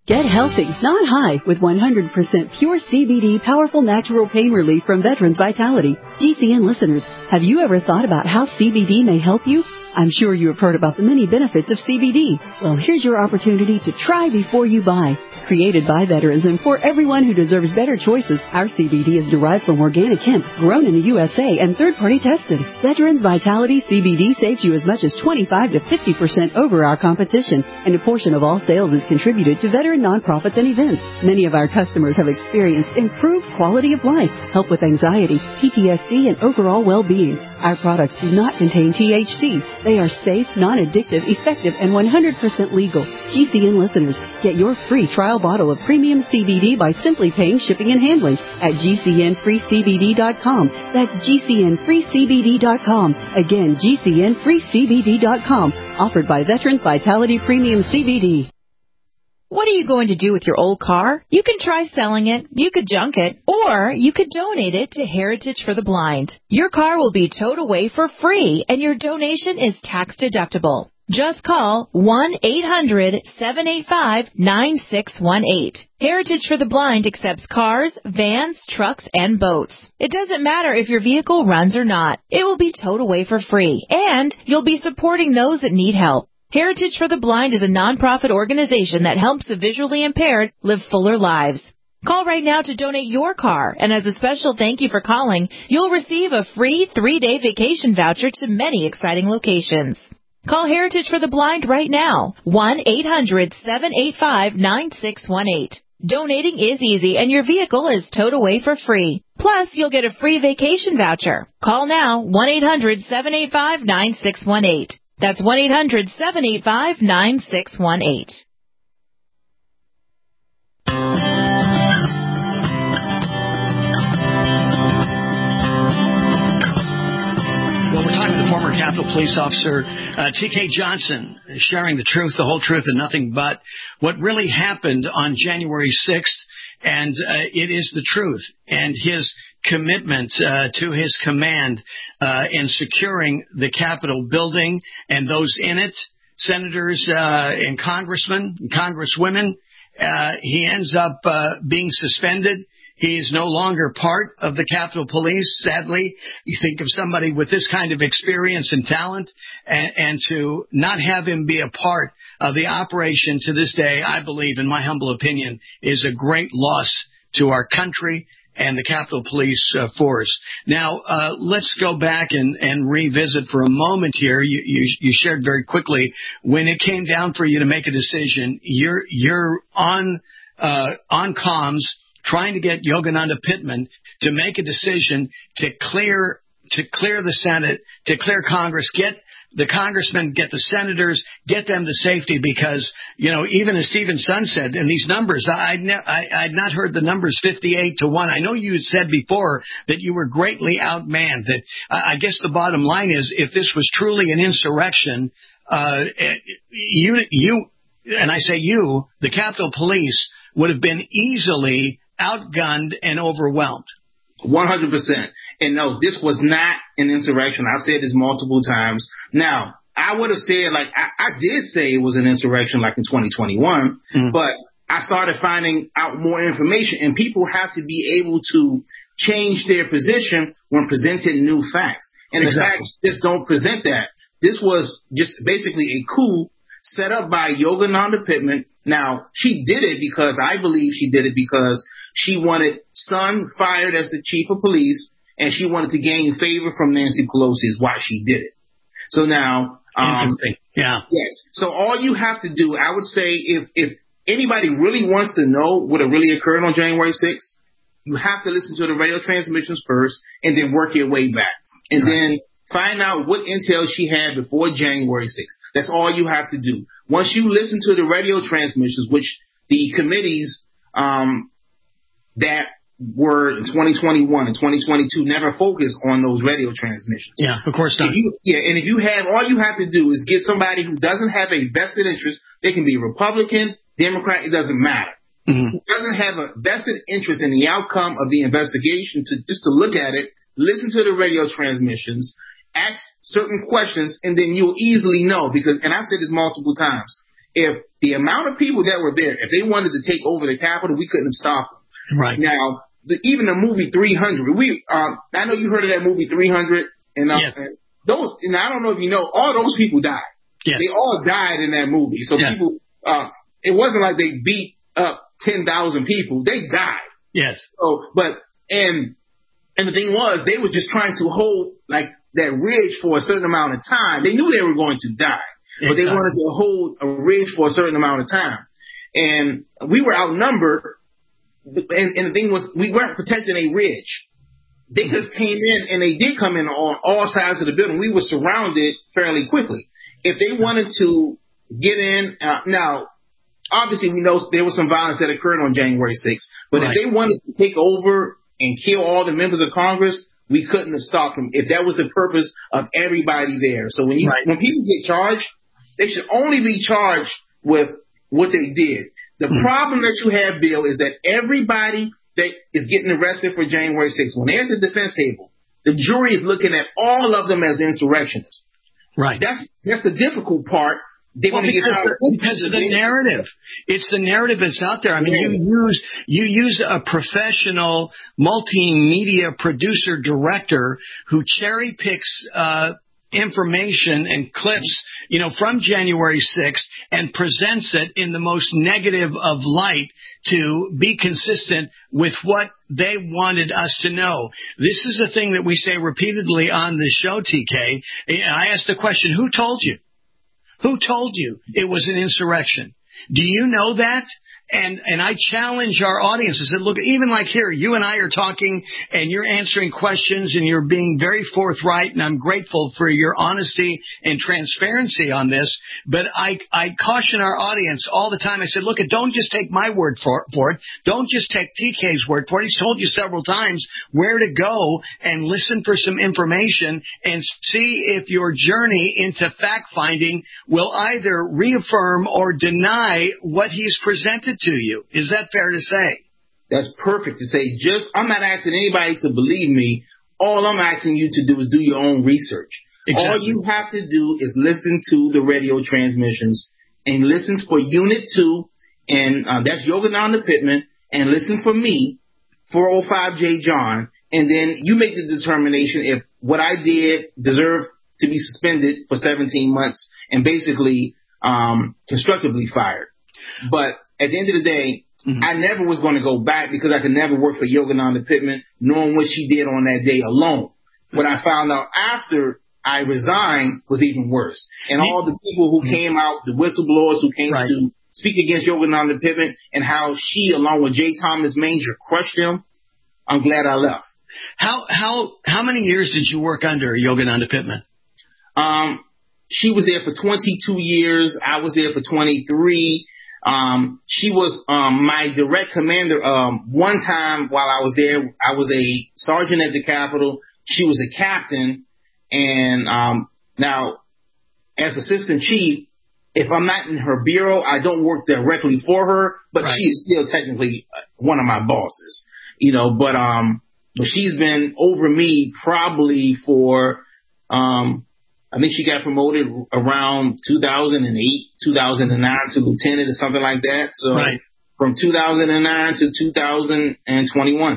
Get healthy, not high, with one hundred percent pure C B D powerful natural pain relief from Veterans Vitality. G C N listeners, have you ever thought about how C B D may help you? I'm sure you have heard about the many benefits of C B D. Well, here's your opportunity to try before you buy. Created by veterans and for everyone who deserves better choices, our C B D is derived from organic hemp, grown in the U S A and third-party tested. Veterans Vitality C B D saves you as much as twenty-five to fifty percent over our competition, and a portion of all sales is contributed to veteran nonprofits and events. Many of our customers have experienced improved quality of life, help with anxiety, P T S D, and overall well-being. Our products do not contain T H C. They are safe, non-addictive, effective, and one hundred percent legal. G C N listeners, get your free trial bottle of premium C B D by simply paying shipping and handling at G C N free C B D dot com. That's G C N free C B D dot com. Again, G C N free C B D dot com. Offered by Veterans Vitality Premium C B D. What are you going to do with your old car? You can try selling it, you could junk it, or you could donate it to Heritage for the Blind. Your car will be towed away for free, and your donation is tax deductible. Just call one eight hundred seven eight five nine six one eight. Heritage for the Blind accepts cars, vans, trucks, and boats. It doesn't matter if your vehicle runs or not. It will be towed away for free, and you'll be supporting those that need help. Heritage for the Blind is a nonprofit organization that helps the visually impaired live fuller lives. Call right now to donate your car, and as a special thank you for calling, you'll receive a free three-day vacation voucher to many exciting locations. Call Heritage for the Blind right now, one eight hundred seven eight five nine six one eight. Donating is easy, and your vehicle is towed away for free. Plus, you'll get a free vacation voucher. Call now, one eight hundred seven eight five nine six one eight. That's one eight hundred seven eight five nine six one eight. Well, we're talking to the former Capitol Police officer, uh, T K Johnson, sharing the truth, the whole truth, and nothing but what really happened on January sixth, and uh, it is the truth. And his commitment uh, to his command uh, in securing the Capitol building and those in it, senators uh, and congressmen, and congresswomen. Uh, he ends up uh, being suspended. He is no longer part of the Capitol Police, sadly. You think of somebody with this kind of experience and talent, and, and to not have him be a part of the operation to this day, I believe, in my humble opinion, is a great loss to our country and the Capitol Police uh, force. Now, uh, let's go back and, and revisit for a moment here. You, you, you shared very quickly, when it came down for you to make a decision, you're, you're on, uh, on comms trying to get Yogananda Pittman to make a decision to clear, to clear the Senate, to clear Congress, get the congressmen, get the senators, get them to safety, because, you know, even as Stephen Sun said, and these numbers, I'd, ne- I, I'd not heard the numbers fifty-eight to one. I know you had said before that you were greatly outmanned, that uh, I guess the bottom line is, if this was truly an insurrection, uh, you, you, and I say you, the Capitol Police would have been easily outgunned and overwhelmed. one hundred percent. And no, this was not an insurrection. I've said this multiple times. Now, I would have said, like, I, I did say it was an insurrection like in twenty twenty-one, mm. but I started finding out more information, and people have to be able to change their position when presented new facts. And exactly. The facts just don't present that. This was just basically a coup set up by Yogananda Pittman. Now, she did it because I believe she did it because she wanted Sun fired as the chief of police, and she wanted to gain favor from Nancy Pelosi is why she did it. So now, um, yeah, yes. So all you have to do, I would say, if, if anybody really wants to know what really occurred on January sixth, you have to listen to the radio transmissions first and then work your way back. And right. then find out what intel she had before January sixth. That's all you have to do. Once you listen to the radio transmissions, which the committees um, that were in twenty twenty-one and twenty twenty-two never focused on those radio transmissions. Yeah, of course not. If you, yeah, and if you have, all you have to do is get somebody who doesn't have a vested interest. They can be Republican, Democrat, it doesn't matter. Mm-hmm. Who doesn't have a vested interest in the outcome of the investigation, to just to look at it, listen to the radio transmissions, ask certain questions, and then you'll easily know. Because, and I've said this multiple times, if the amount of people that were there, if they wanted to take over the Capitol, we couldn't have stopped them. Right. Now, the, even the movie three hundred, we, um, I know you heard of that movie three hundred, and, uh, yes. and those, and I don't know if you know, all those people died. Yes. They all died in that movie. So yeah. people, uh, it wasn't like they beat up ten thousand people. They died. Yes. So, but, and, and the thing was, they were just trying to hold, like, that ridge for a certain amount of time. They knew they were going to die, exactly. but they wanted to hold a ridge for a certain amount of time. And we were outnumbered, and, and the thing was, we weren't protecting a ridge. They just came in, and they did come in on all sides of the building. We were surrounded fairly quickly. If they wanted to get in, uh, now, obviously we know there was some violence that occurred on January sixth, but right. if they wanted to take over and kill all the members of Congress, we couldn't have stopped them if that was the purpose of everybody there. So when you, right. when people get charged, they should only be charged with what they did. The mm-hmm. problem that you have, Bill, is that everybody that is getting arrested for January sixth, when they're at the defense table, the jury is looking at all of them as insurrectionists. Right. That's that's the difficult part. They're well, going to get because, the, because of the narrative. It's the narrative that's out there. I mean, yeah. you use you use a professional multimedia producer director who cherry picks uh, information and clips, you know, from January sixth and presents it in the most negative of light to be consistent with what they wanted us to know. This is a thing that we say repeatedly on the show, T K. I asked the question, who told you? Who told you it was an insurrection? Do you know that? And and I challenge our audience. I said, look, even like here, you and I are talking and you're answering questions and you're being very forthright, and I'm grateful for your honesty and transparency on this. But I I caution our audience all the time. I said, look, don't just take my word for, for it. Don't just take T K's word for it. He's told you several times where to go and listen for some information and see if your journey into fact-finding will either reaffirm or deny what he's presented to you. Is that fair to say? That's perfect to say. Just, I'm not asking anybody to believe me. All I'm asking you to do is do your own research. Exactly. All you have to do is listen to the radio transmissions and listen for Unit two, and uh, that's Yogananda Pittman, and listen for me, four oh five J John, and then you make the determination if what I did deserved to be suspended for seventeen months and basically um, constructively fired. But at the end of the day, mm-hmm. I never was going to go back because I could never work for Yogananda Pittman, knowing what she did on that day alone. Mm-hmm. What I found out after I resigned was even worse. And all the people who mm-hmm. came out, the whistleblowers who came right. to speak against Yogananda Pittman, and how she, along with J. Thomas Manger, crushed them, I'm glad I left. How how how many years did you work under Yogananda Pittman? Um, she was there for twenty-two years. I was there for twenty-three. Um, she was, um, my direct commander. Um, one time while I was there, I was a sergeant at the Capitol. She was a captain. And, um, now as assistant chief, if I'm not in her bureau, I don't work directly for her, but right. she is still technically one of my bosses, you know, but, um, but she's been over me probably for, um, I think she got promoted around two thousand eight, two thousand nine to lieutenant or something like that. So right. from two thousand nine to two thousand twenty-one.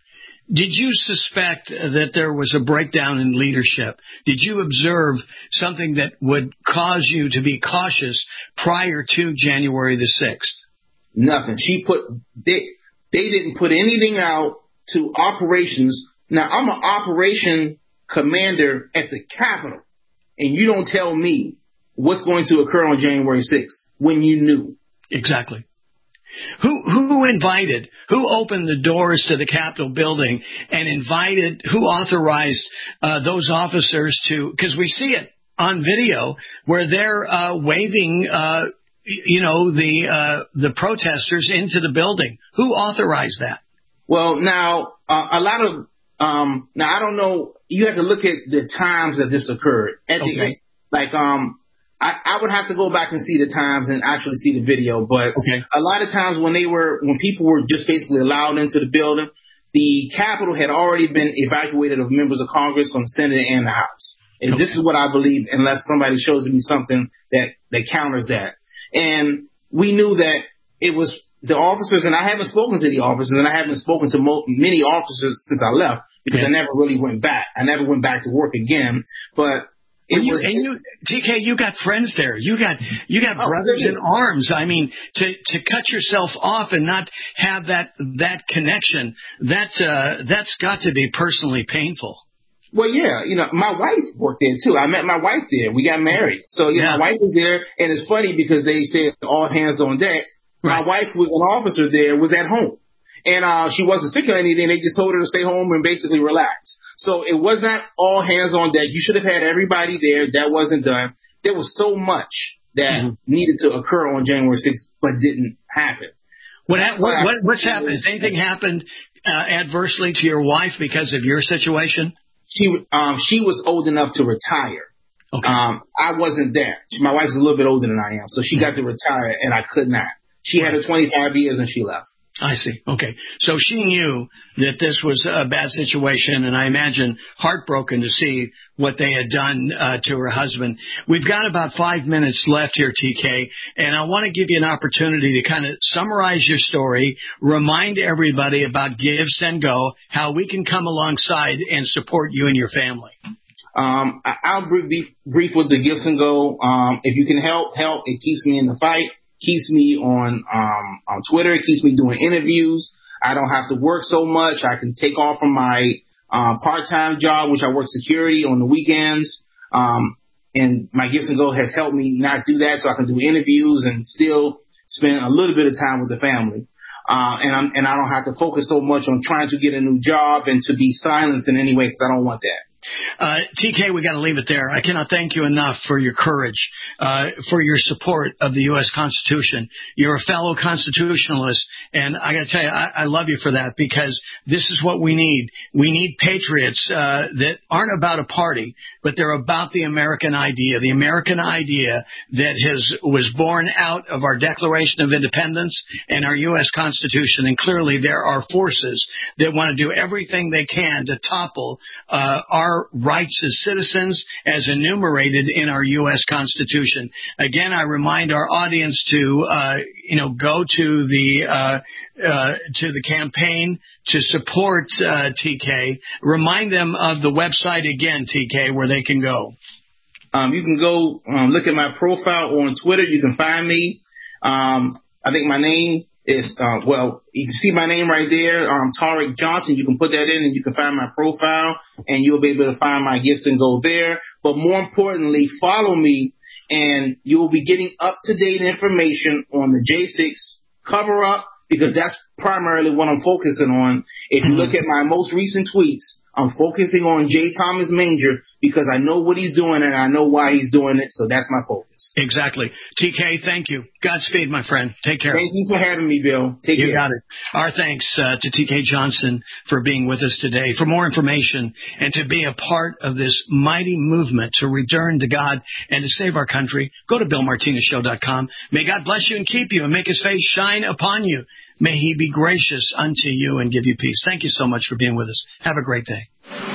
Did you suspect that there was a breakdown in leadership? Did you observe something that would cause you to be cautious prior to January the sixth? Nothing. She put, they, they didn't put anything out to operations. Now, I'm an operation commander at the Capitol. And you don't tell me what's going to occur on January sixth when you knew. Exactly. Who who invited, who opened the doors to the Capitol building and invited, who authorized uh, those officers to, because we see it on video where they're uh, waving, uh, you know, the uh, the protesters into the building. Who authorized that? Well, now, uh, a lot of, um, now I don't know. You have to look at the times that this occurred. At okay. the, like, um, I, I would have to go back and see the times and actually see the video. But okay. a lot of times when they were, when people were just basically allowed into the building, the Capitol had already been evacuated of members of Congress from the Senate and the House. And okay. this is what I believe, unless somebody shows me something that, that counters that. And we knew that it was the officers, and I haven't spoken to the officers, and I haven't spoken to mo- many officers since I left because yeah. I never really went back. I never went back to work again. But it you, was, and you, T K, you got friends there. You got you got oh, brothers in arms. I mean, to to cut yourself off and not have that that connection, that uh, that's got to be personally painful. Well, yeah, you know, my wife worked there too. I met my wife there. We got married. So yeah, yeah. my wife was there, and it's funny because they said all hands on deck. Right. My wife was an officer there, was at home. And uh, she wasn't sick or anything. They just told her to stay home and basically relax. So it was not all hands on deck. You should have had everybody there. That wasn't done. There was so much that mm-hmm. needed to occur on January sixth, but didn't happen. What, what, what What's happened? Has anything happened uh, adversely to your wife because of your situation? She um she was old enough to retire. Okay. Um, I wasn't there. My wife's a little bit older than I am, so she mm-hmm. got to retire, and I could not. She had her twenty-five years and she left. I see. Okay. So she knew that this was a bad situation, and I imagine heartbroken to see what they had done uh, to her husband. We've got about five minutes left here, T K, and I want to give you an opportunity to kind of summarize your story, remind everybody about Give, Send, Go, how we can come alongside and support you and your family. Um, I'll be brief with the Give, Send, Go. Um, if you can help, help. It keeps me in the fight. Keeps me on um, on Twitter. It keeps me doing interviews. I don't have to work so much. I can take off from my uh, part-time job, which I work security on the weekends. Um, and my Gifts and Go has helped me not do that, so I can do interviews and still spend a little bit of time with the family. Uh, and I'm and I don't have to focus so much on trying to get a new job and to be silenced in any way because I don't want that. Uh, T K, we got to leave it there. I cannot thank you enough for your courage, uh, for your support of the U S Constitution. You're a fellow constitutionalist, and I got to tell you, I, I love you for that because this is what we need. We need patriots uh, that aren't about a party, but they're about the American idea, the American idea that has was born out of our Declaration of Independence and our U S Constitution. And clearly, there are forces that want to do everything they can to topple uh, our rights as citizens as enumerated in our U S Constitution. Again, I remind our audience to, uh, you know, go to the, uh, uh, to the campaign to support, uh, T K. Remind them of the website again, T K, where they can go. Um, you can go, um, look at my profile on Twitter. You can find me. Um, I think my name is, uh, well, you can see my name right there, um, Tariq Johnson. You can put that in and you can find my profile and you'll be able to find my Gifts and Go there. But more importantly, follow me and you will be getting up-to-date information on the J six cover-up because that's primarily what I'm focusing on. If you look at my most recent tweets, I'm focusing on J. Thomas Manger because I know what he's doing and I know why he's doing it, so that's my focus. Exactly. T K, thank you. Godspeed, my friend. Take care. Thank you for having me, Bill. Take you care. You got it. Our thanks uh, to T K Johnson for being with us today. For more information and to be a part of this mighty movement to return to God and to save our country, go to bill martinez show dot com. May God bless you and keep you and make his face shine upon you. May he be gracious unto you and give you peace. Thank you so much for being with us. Have a great day.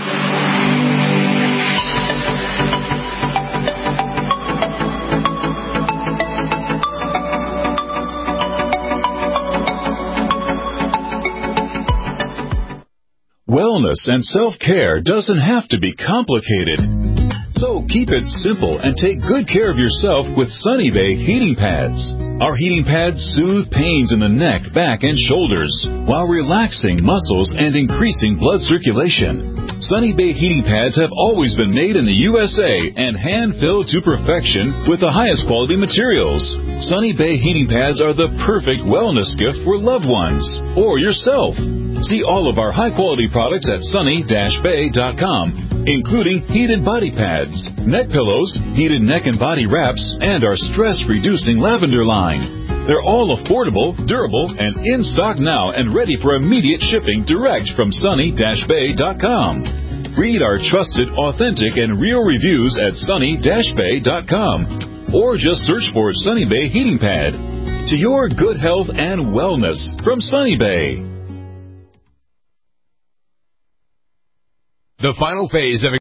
Wellness and self-care doesn't have to be complicated. So keep it simple and take good care of yourself with Sunny Bay heating pads. Our heating pads soothe pains in the neck, back, and shoulders while relaxing muscles and increasing blood circulation. Sunny Bay heating pads have always been made in the U S A and hand-filled to perfection with the highest quality materials. Sunny Bay heating pads are the perfect wellness gift for loved ones or yourself. See all of our high-quality products at sunny dash bay dot com, including heated body pads, neck pillows, heated neck and body wraps, and our stress-reducing lavender line. They're all affordable, durable, and in stock now and ready for immediate shipping direct from sunny dash bay dot com. Read our trusted, authentic, and real reviews at sunny dash bay dot com or just search for Sunny Bay Heating Pad. To your good health and wellness from Sunny Bay. The final phase of